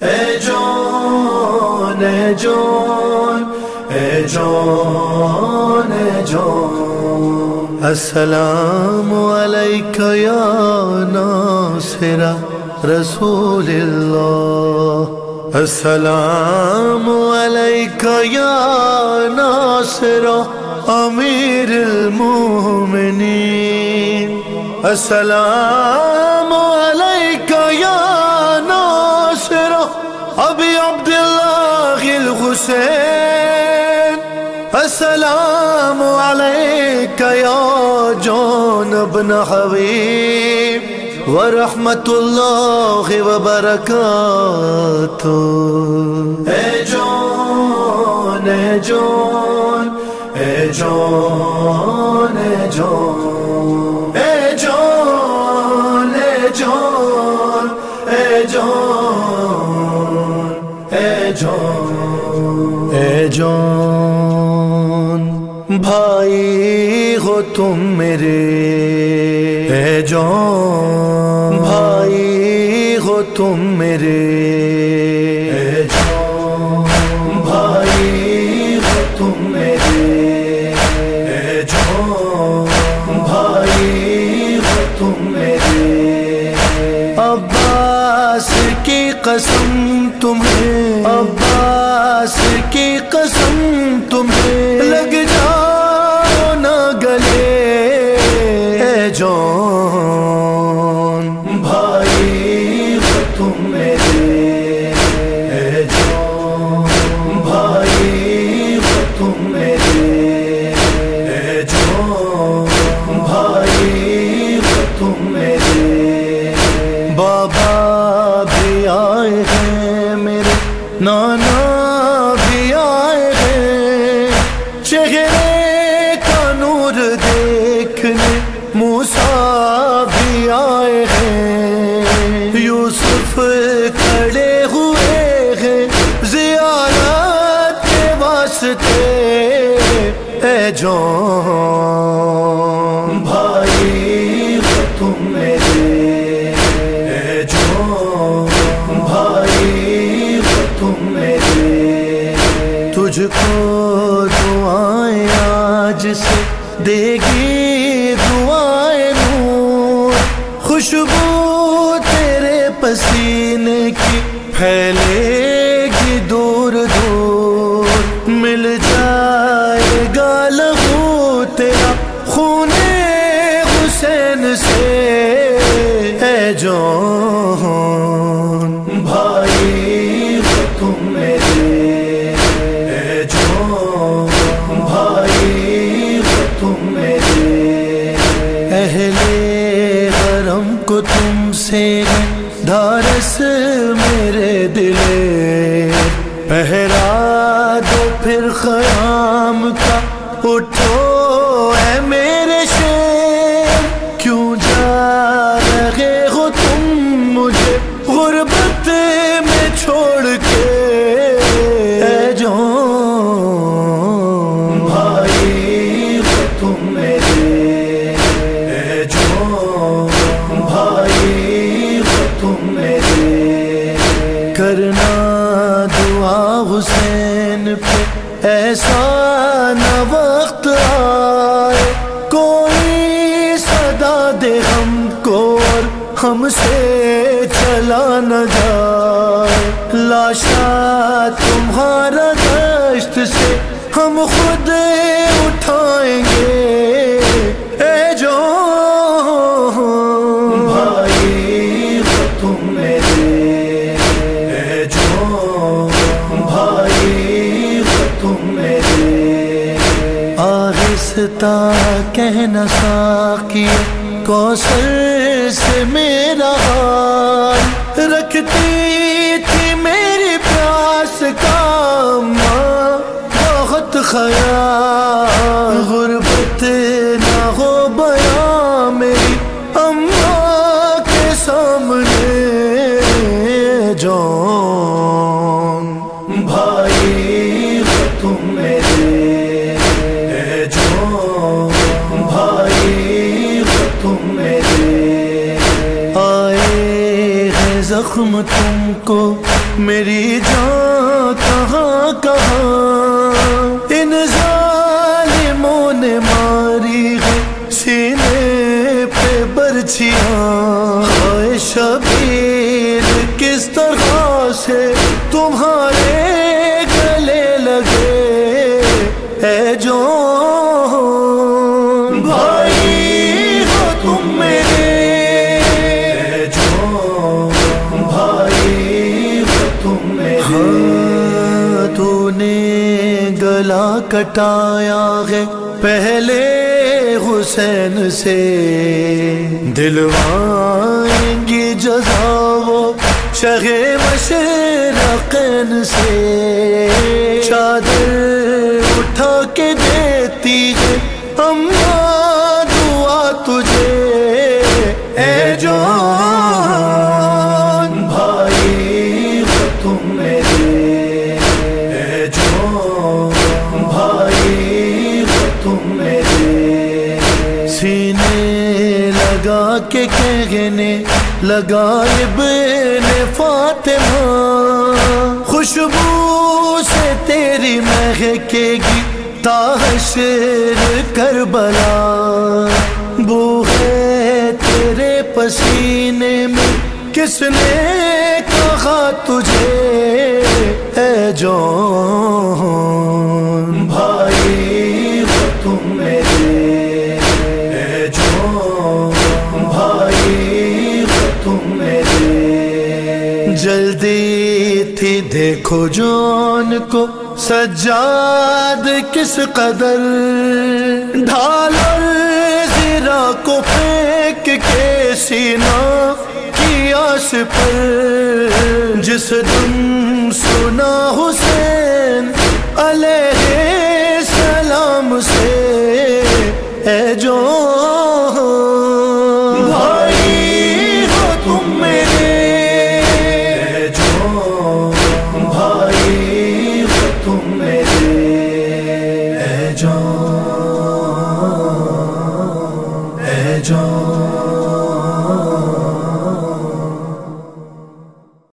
اے جان اے جان اے جان اے جان، السلام علیک یا ناصر رسول اللہ، السلام علیک یا ناصر امیر المومنین، السلام علیک یا ناصر ابی عبداللہ الحسین، السلام علیک یا جان ابن حبیب ورحمت اللہ وبرکاتہ۔ اے جان اے جان اے جان اے جان اے جان اے جان اے جان اے جان اے جان، بھائی ہو تم میرے، اے جان بھائی ہو تم میرے، اے جان بھائی ہو تم میرے، اے جان بھائی ہو تم میرے، عباس کی قسم تمہیں، عباس کی قسم تمہیں، لگ جاؤ نہ گلے، اے جان بھائی ہو تم میرے، اے جان بھائی ہو تم میرے، اے جان بھائی ہو تم میرے، بابا بھی آئے ہیں میرے، نانا بھی آئے ہیں، چہرے کا نور دیکھنے موسیٰ بھی آئے ہیں، یوسف کھڑے ہوئے ہیں زیارت کے واسطے، اے جان بھائی ہو تم میرے، اے جان بھائی ہو تم میرے، تجھ کو دعائیں آج سے دے گی دعائیں نور، خوشبو تیرے پسینے کی پھیلے گی دور دور، مل جائے گا لہو تیرا خون حسین سے، اے جان بھائی ہو تم میرے، اے جان بھائی ہو تم میرے، اہل حرم کو تم سے دھارس میرے دل، پہرا دو پھر خیام کا اٹھو اے میرے شیر، کیوں جا رہے ہو تم مجھے غربت میں چھوڑ کے، اے جان بھائی ہو تم میرے، اے جان بھائی ہو تم میرے، کرنا دعا حسین پہ ایسا نہ وقت آئے، کوئی صدا دے ہم کو اور ہم سے چلا نہ جائے، لاشا تمہارا دشت سے ہم خود اٹھائیں گے، اے جان بھائی ہو تم میرے، اے جان بھائی ہو تم میرے، آہستہ کہنا ساقی کوثر سے میرا حال، رکھتی تھی میری پیاس کا ماں بہت خیال، غربت نہ ہو بیاں میری اماں کے سامنے، جان بھائی ہو تم میرے، اے جان بھائی ہو تم میرے، آئے ہیں زخم تم کو میری جان کہاں کہاں ان ظالموں نے ماری ہے سینے پہ برچھیاں. ہائے شبیر کس طرح سے تمہارے گلے لگے اے جان بھائی ہو تم میرے اے جان بھائی ہو تم میرے. تو نے گلا کٹایا ہے پہلے حسین سے دلوائیں گی جزا وہ شہ مشرقین سے. چادر اٹھا کے دیتی ہے اماں دعا تجھے اے جان بھائی ہو تم میرے اے جان بھائی ہو تم میرے. سینے لگا کے کہنے لگا ابن فاطمہ خوشبو سے تیری مہکے گی تا حشر کربلا. بو ہے تیرے پسینے میں کس نے کہا تجھے اے جان بھائی ہو تم میرے اے جان بھائی ہو تم میرے. جلدی تھی دیکھو جان کو سجاد کس قدر ڈھال اور زرا کو پھینک کے سینہ کی آس پر. جس دن سنا حسین علیہ السلام سے اے جو